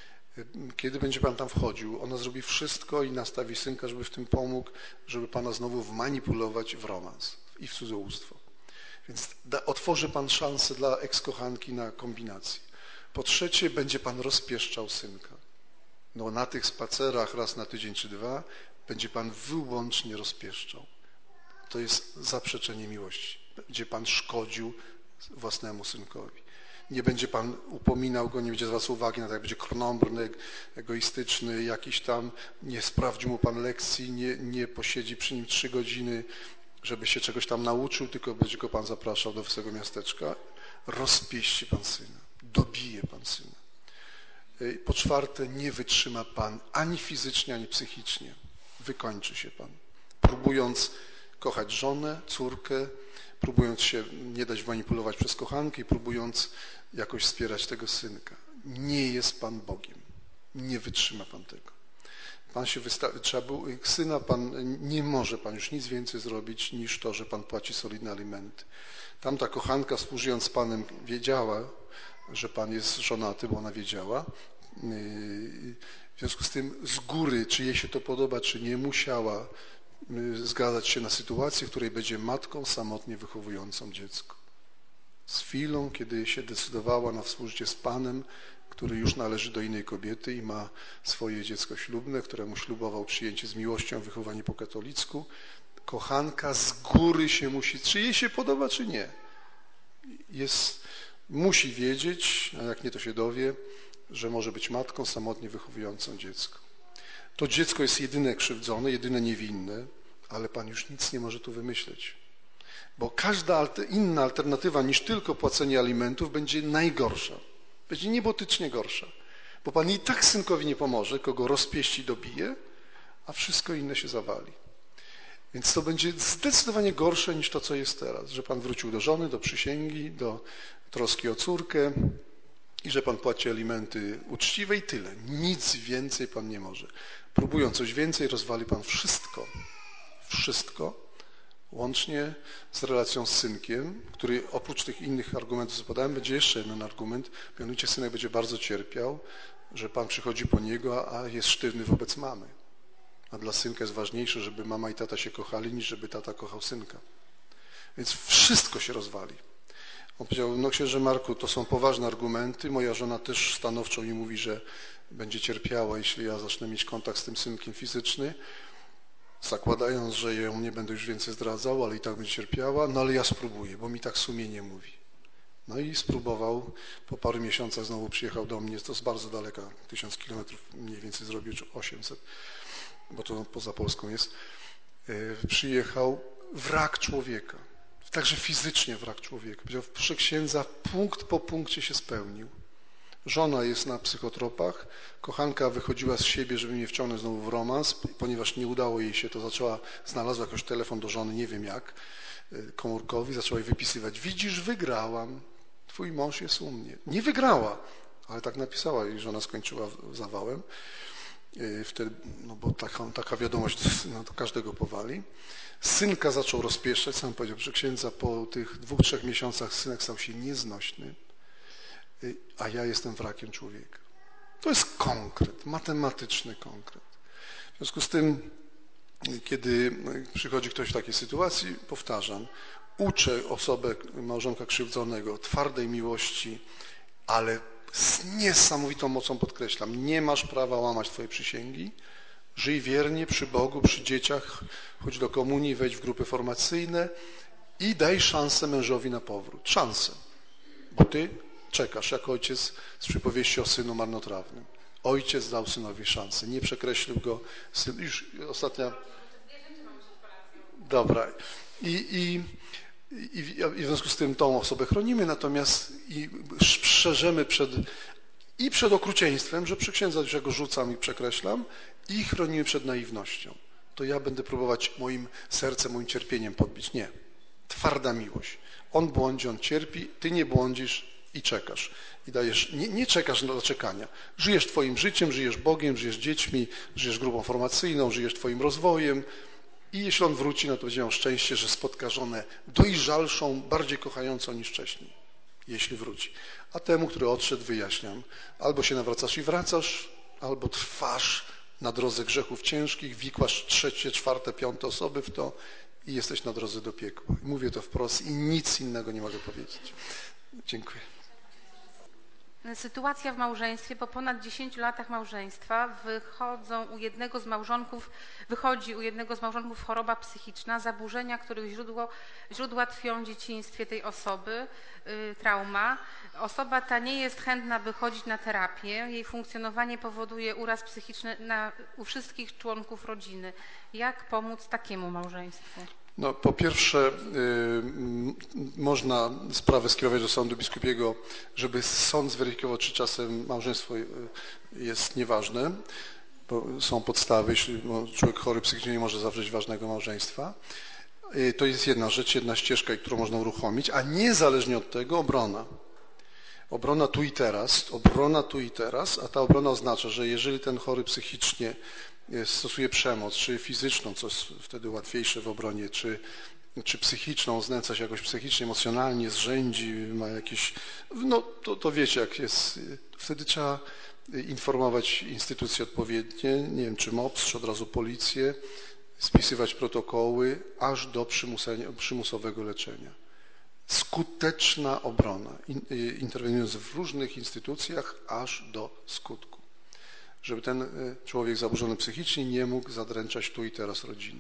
Kiedy będzie pan tam wchodził, ona zrobi wszystko i nastawi synka, żeby w tym pomógł, żeby pana znowu wmanipulować w romans i w cudzołóstwo. Więc da, otworzy pan szansę dla ekskochanki na kombinację. Po trzecie, będzie pan rozpieszczał synka. No na tych spacerach raz na tydzień czy dwa będzie pan wyłącznie rozpieszczał. To jest zaprzeczenie miłości. Będzie pan szkodził własnemu synkowi. Nie będzie pan upominał go, nie będzie zwracał uwagi na to, jak będzie krnąbrny, egoistyczny, jakiś tam, nie sprawdzi mu pan lekcji, nie, nie posiedzi przy nim trzy godziny, żeby się czegoś tam nauczył, tylko będzie go pan zapraszał do swego miasteczka. Rozpieści pan syna, dobije pan syna. Po czwarte, nie wytrzyma pan ani fizycznie, ani psychicznie. Wykończy się pan, próbując kochać żonę, córkę, próbując się nie dać manipulować przez kochankę i próbując jakoś wspierać tego synka. Nie jest Pan Bogiem. Nie wytrzyma Pan tego. Pan się wysta- trzeba było, syna Pan, nie może Pan już nic więcej zrobić niż to, że Pan płaci solidne alimenty. Tamta kochanka, współżyjąc z Panem, wiedziała, że Pan jest żonaty, bo ona wiedziała. W związku z tym z góry, czy jej się to podoba, czy nie, musiała zgadzać się na sytuację, w której będzie matką samotnie wychowującą dziecko. Z chwilą, kiedy się decydowała na współżycie z Panem, który już należy do innej kobiety i ma swoje dziecko ślubne, któremu ślubował przyjęcie z miłością, wychowanie po katolicku, kochanka z góry się musi, czy jej się podoba, czy nie. Jest, musi wiedzieć, a jak nie, to się dowie, że może być matką samotnie wychowującą dziecko. To dziecko jest jedyne krzywdzone, jedyne niewinne, ale Pan już nic nie może tu wymyśleć. Bo każda alter, inna alternatywa niż tylko płacenie alimentów będzie najgorsza. Będzie niebotycznie gorsza. Bo Pan i tak synkowi nie pomoże, kogo rozpieści, dobije, a wszystko inne się zawali. Więc to będzie zdecydowanie gorsze niż to, co jest teraz. Że Pan wrócił do żony, do przysięgi, do troski o córkę i że Pan płaci alimenty uczciwe i tyle. Nic więcej Pan nie może. Próbując coś więcej, rozwali Pan wszystko. Wszystko. Łącznie z relacją z synkiem, który oprócz tych innych argumentów, co podałem, będzie jeszcze jeden argument. Mianowicie synek będzie bardzo cierpiał, że Pan przychodzi po niego, a jest sztywny wobec mamy. A dla synka jest ważniejsze, żeby mama i tata się kochali, niż żeby tata kochał synka. Więc wszystko się rozwali. On powiedział, no księże Marku, to są poważne argumenty. Moja żona też stanowczo mi mówi, że będzie cierpiała, jeśli ja zacznę mieć kontakt z tym synkiem fizyczny. Zakładając, że ją nie będę już więcej zdradzał, ale i tak będzie cierpiała, no ale ja spróbuję, bo mi tak sumienie mówi. No i spróbował, po paru miesiącach znowu przyjechał do mnie, to jest bardzo daleka, tysiąc kilometrów mniej więcej zrobił, czy osiemset, bo to poza Polską jest. Przyjechał wrak człowieka, także fizycznie wrak człowieka. Powiedział, proszę księdza, punkt po punkcie się spełnił. Żona jest na psychotropach, kochanka wychodziła z siebie, żeby mnie wciągnąć znowu w romans, ponieważ nie udało jej się, to zaczęła, znalazła jakoś telefon do żony, nie wiem jak, komórkowy, zaczęła jej wypisywać. Widzisz, wygrałam, twój mąż jest u mnie. Nie wygrała, ale tak napisała i żona skończyła zawałem. Wtedy, no bo taka, taka wiadomość no, to każdego powali. Synka zaczął rozpieszczać, sam powiedział, że księdza po tych dwóch, trzech miesiącach synek stał się nieznośny, a ja jestem wrakiem człowieka. To jest konkret, matematyczny konkret. W związku z tym, kiedy przychodzi ktoś w takiej sytuacji, powtarzam, uczę osobę, małżonka krzywdzonego, twardej miłości, ale z niesamowitą mocą podkreślam, nie masz prawa łamać twojej przysięgi, żyj wiernie przy Bogu, przy dzieciach, chodź do komunii, wejdź w grupy formacyjne i daj szansę mężowi na powrót. Szansę, bo ty czekasz, jak ojciec z przypowieści o synu marnotrawnym. Ojciec dał synowi szansę, nie przekreślił go. Syn, już ostatnia... Dobra. I, i, i, I w związku z tym tą osobę chronimy, natomiast i strzeżemy przed, i przed okrucieństwem, że przy księdza już ja go rzucam i przekreślam, i chronimy przed naiwnością. To ja będę próbować moim sercem, moim cierpieniem podbić. Nie. Twarda miłość. On błądzi, on cierpi, ty nie błądzisz i czekasz. I dajesz, nie, nie czekasz na czekania. Żyjesz twoim życiem, żyjesz Bogiem, żyjesz dziećmi, żyjesz grupą formacyjną, żyjesz twoim rozwojem. I jeśli on wróci, no to będzie miał szczęście, że spotka żonę dojrzalszą, bardziej kochającą niż wcześniej. Jeśli wróci. A temu, który odszedł, wyjaśniam. Albo się nawracasz i wracasz, albo trwasz na drodze grzechów ciężkich, wikłasz trzecie, czwarte, piąte osoby w to i jesteś na drodze do piekła. Mówię to wprost i nic innego nie mogę powiedzieć. Dziękuję. Sytuacja w małżeństwie. Po ponad dziesięciu latach małżeństwa wychodzą u jednego z małżonków, wychodzi u jednego z małżonków choroba psychiczna, zaburzenia, których źródło, źródła tkwią w dzieciństwie tej osoby, yy, trauma. Osoba ta nie jest chętna, by chodzić na terapię. Jej funkcjonowanie powoduje uraz psychiczny na, u wszystkich członków rodziny. Jak pomóc takiemu małżeństwu? No, po pierwsze, y, można sprawę skierować do sądu biskupiego, żeby sąd zweryfikował, czy czasem małżeństwo jest nieważne, bo są podstawy, jeśli człowiek chory psychicznie nie może zawrzeć ważnego małżeństwa. To jest jedna rzecz, jedna ścieżka, którą można uruchomić, a niezależnie od tego obrona. Obrona tu i teraz, obrona tu i teraz, a ta obrona oznacza, że jeżeli ten chory psychicznie stosuje przemoc, czy fizyczną, co jest wtedy łatwiejsze w obronie, czy, czy psychiczną, znęca się jakoś psychicznie, emocjonalnie, zrzędzi, ma jakieś, no to, to wiecie jak jest, wtedy trzeba informować instytucje odpowiednie, nie wiem czy M O P S, czy od razu policję, spisywać protokoły, aż do przymusowego leczenia. Skuteczna obrona, interweniując w różnych instytucjach, aż do skutku. Żeby ten człowiek zaburzony psychicznie nie mógł zadręczać tu i teraz rodziny.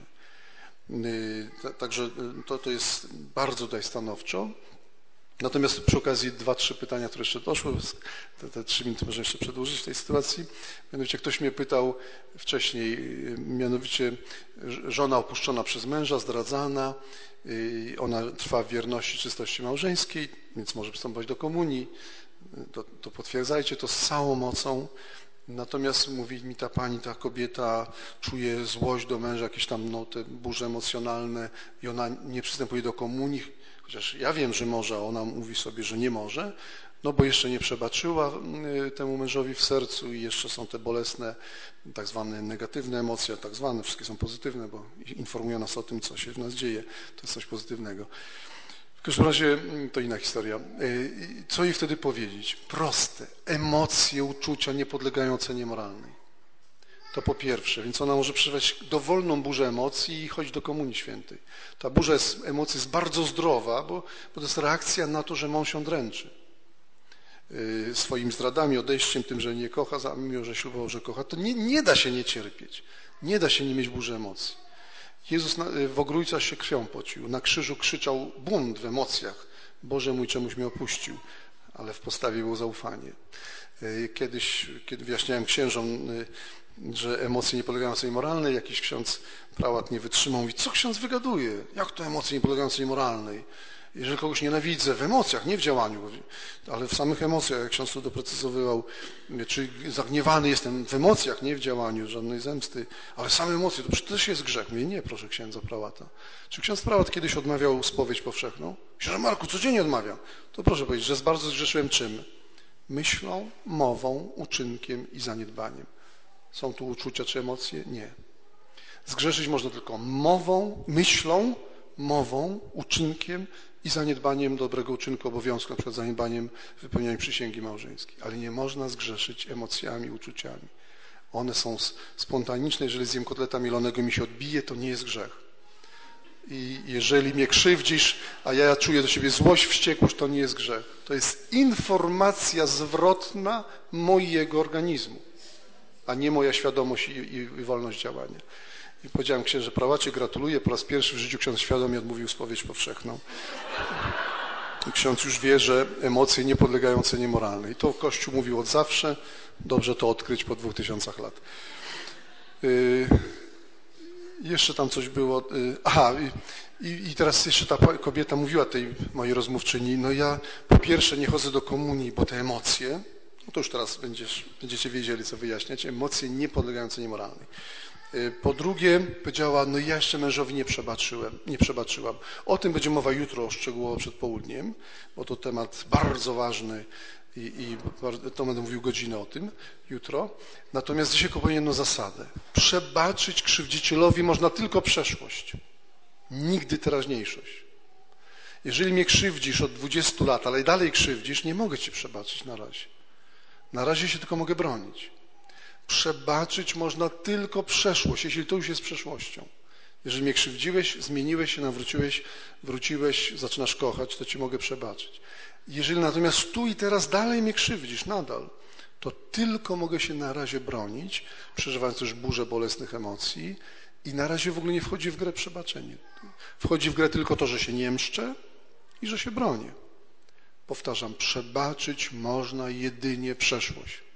Także to, to jest bardzo tutaj stanowczo. Natomiast przy okazji dwa, trzy pytania, które jeszcze doszły, te, te trzy minuty można jeszcze przedłużyć w tej sytuacji. Mianowicie ktoś mnie pytał wcześniej, mianowicie żona opuszczona przez męża, zdradzana, ona trwa w wierności, czystości małżeńskiej, więc może przystępować do komunii, to, to potwierdzajcie to z całą mocą. Natomiast mówi mi ta pani, ta kobieta czuje złość do męża, jakieś tam no, te burze emocjonalne i ona nie przystępuje do komunii, chociaż ja wiem, że może, a ona mówi sobie, że nie może, no bo jeszcze nie przebaczyła temu mężowi w sercu i jeszcze są te bolesne, tak zwane negatywne emocje, tak zwane, wszystkie są pozytywne, bo informują nas o tym, co się w nas dzieje, to jest coś pozytywnego. W każdym razie to inna historia. Co jej wtedy powiedzieć? Proste. Emocje, uczucia nie podlegają ocenie moralnej. To po pierwsze, więc ona może przeżywać dowolną burzę emocji i chodzić do Komunii Świętej. Ta burza jest, emocji jest bardzo zdrowa, bo, bo to jest reakcja na to, że mąż ją dręczy. Yy, swoimi zdradami, odejściem, tym, że nie kocha, mimo że ślubował, że kocha, to nie, nie da się nie cierpieć. Nie da się nie mieć burzy emocji. Jezus na, w ogrójcach się krwią pocił. Na krzyżu krzyczał bunt w emocjach. Boże mój, czemuś mnie opuścił. Ale w postawie było zaufanie. Yy, kiedyś, kiedy wyjaśniałem księżom, yy, że emocje nie polegają na ocenie moralnej, jakiś ksiądz prałat nie wytrzymał, mówi, co ksiądz wygaduje? Jak to emocje nie polegają na ocenie moralnej? Jeżeli kogoś nienawidzę w emocjach, nie w działaniu, ale w samych emocjach, jak ksiądz tu doprecyzowywał, czy zagniewany jestem w emocjach, nie w działaniu, żadnej zemsty, ale same emocje, to przecież też jest grzech. Mówię, nie, proszę księdza prałata. Czy ksiądz prałat kiedyś odmawiał spowiedź powszechną? Księże Marku, codziennie odmawiam. To proszę powiedzieć, że bardzo zgrzeszyłem czym? Myślą, mową, uczynkiem i zaniedbaniem. Są tu uczucia czy emocje? Nie. Zgrzeszyć można tylko mową, myślą, mową, uczynkiem i zaniedbaniem dobrego uczynku, obowiązku, na przykład zaniedbaniem wypełniania przysięgi małżeńskiej. Ale nie można zgrzeszyć emocjami, uczuciami. One są spontaniczne. Jeżeli zjem kotleta mielonego i mi się odbije, to nie jest grzech. I jeżeli mnie krzywdzisz, a ja czuję do siebie złość, wściekłość, to nie jest grzech. To jest informacja zwrotna mojego organizmu, a nie moja świadomość i, i, i wolność działania. I powiedziałem księże prałacie, gratuluję, po raz pierwszy w życiu ksiądz świadomie odmówił spowiedź powszechną. I ksiądz już wie, że emocje nie podlegają ocenie moralnej. I to Kościół mówił od zawsze, dobrze to odkryć po dwóch tysiącach lat. Yy, jeszcze tam coś było. Yy, aha, i, i teraz jeszcze ta kobieta mówiła tej mojej rozmówczyni, no ja po pierwsze nie chodzę do komunii, bo te emocje, no to już teraz będziesz, będziecie wiedzieli, co wyjaśniać, emocje nie podlegają ocenie moralnej. Po drugie powiedziała, no ja jeszcze mężowi nie przebaczyłem, nie przebaczyłam. O tym będzie mowa jutro szczegółowo przed południem, bo to temat bardzo ważny i, i to będę mówił godzinę o tym jutro. Natomiast dzisiaj kopałem jedną zasadę. Przebaczyć krzywdzicielowi można tylko przeszłość, nigdy teraźniejszość. Jeżeli mnie krzywdzisz od dwudziestu lat, ale dalej krzywdzisz, nie mogę ci przebaczyć na razie. Na razie się tylko mogę bronić. Przebaczyć można tylko przeszłość, jeśli to już jest przeszłością. Jeżeli mnie krzywdziłeś, zmieniłeś się, nawróciłeś, wróciłeś, zaczynasz kochać, to ci mogę przebaczyć. Jeżeli natomiast tu i teraz dalej mnie krzywdzisz, nadal, to tylko mogę się na razie bronić, przeżywając też burzę bolesnych emocji i na razie w ogóle nie wchodzi w grę przebaczenie. Wchodzi w grę tylko to, że się nie mszczę i że się bronię. Powtarzam, przebaczyć można jedynie przeszłość.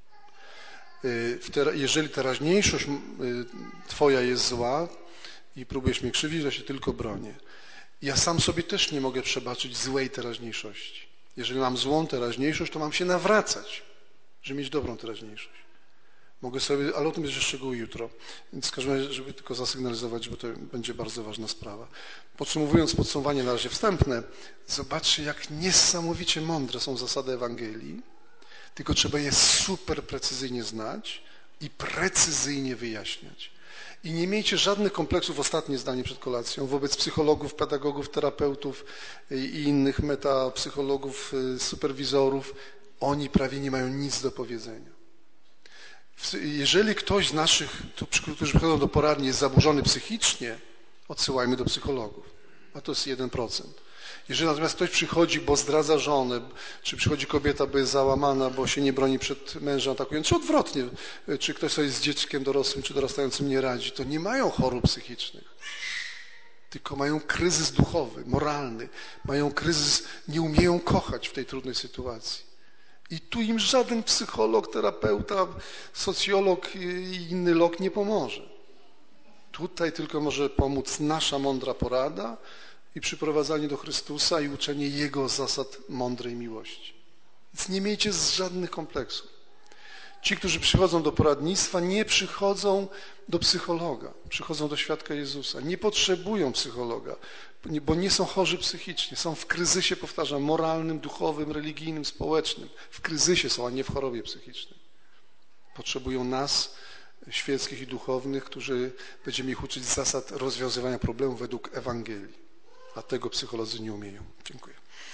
Jeżeli teraźniejszość twoja jest zła i próbujesz mnie krzywdzić, to się tylko bronię. Ja sam sobie też nie mogę przebaczyć złej teraźniejszości. Jeżeli mam złą teraźniejszość, to mam się nawracać, żeby mieć dobrą teraźniejszość. Mogę sobie, ale o tym będzie szczegóły jutro. Więc w każdym razie, żeby tylko zasygnalizować, bo to będzie bardzo ważna sprawa. Podsumowując podsumowanie na razie wstępne, zobaczcie, jak niesamowicie mądre są zasady Ewangelii, tylko trzeba je super precyzyjnie znać i precyzyjnie wyjaśniać. I nie miejcie żadnych kompleksów, ostatnie zdanie przed kolacją, wobec psychologów, pedagogów, terapeutów i innych metapsychologów, superwizorów. Oni prawie nie mają nic do powiedzenia. Jeżeli ktoś z naszych, którzy przychodzą do poradni, jest zaburzony psychicznie, odsyłajmy do psychologów, a to jest jeden procent. Jeżeli natomiast ktoś przychodzi, bo zdradza żonę, czy przychodzi kobieta, bo jest załamana, bo się nie broni przed mężem atakującym, czy odwrotnie, czy ktoś sobie z dzieckiem dorosłym, czy dorastającym nie radzi, to nie mają chorób psychicznych, tylko mają kryzys duchowy, moralny, mają kryzys, nie umieją kochać w tej trudnej sytuacji. I tu im żaden psycholog, terapeuta, socjolog i inny log nie pomoże. Tutaj tylko może pomóc nasza mądra porada i przyprowadzanie do Chrystusa i uczenie Jego zasad mądrej miłości. Więc nie miejcie żadnych kompleksów. Ci, którzy przychodzą do poradnictwa, nie przychodzą do psychologa, przychodzą do świadka Jezusa. Nie potrzebują psychologa, bo nie są chorzy psychicznie. Są w kryzysie, powtarzam, moralnym, duchowym, religijnym, społecznym. W kryzysie są, a nie w chorobie psychicznej. Potrzebują nas, świeckich i duchownych, którzy będziemy ich uczyć zasad rozwiązywania problemów według Ewangelii. A tego psycholodzy nie umieją. Dziękuję.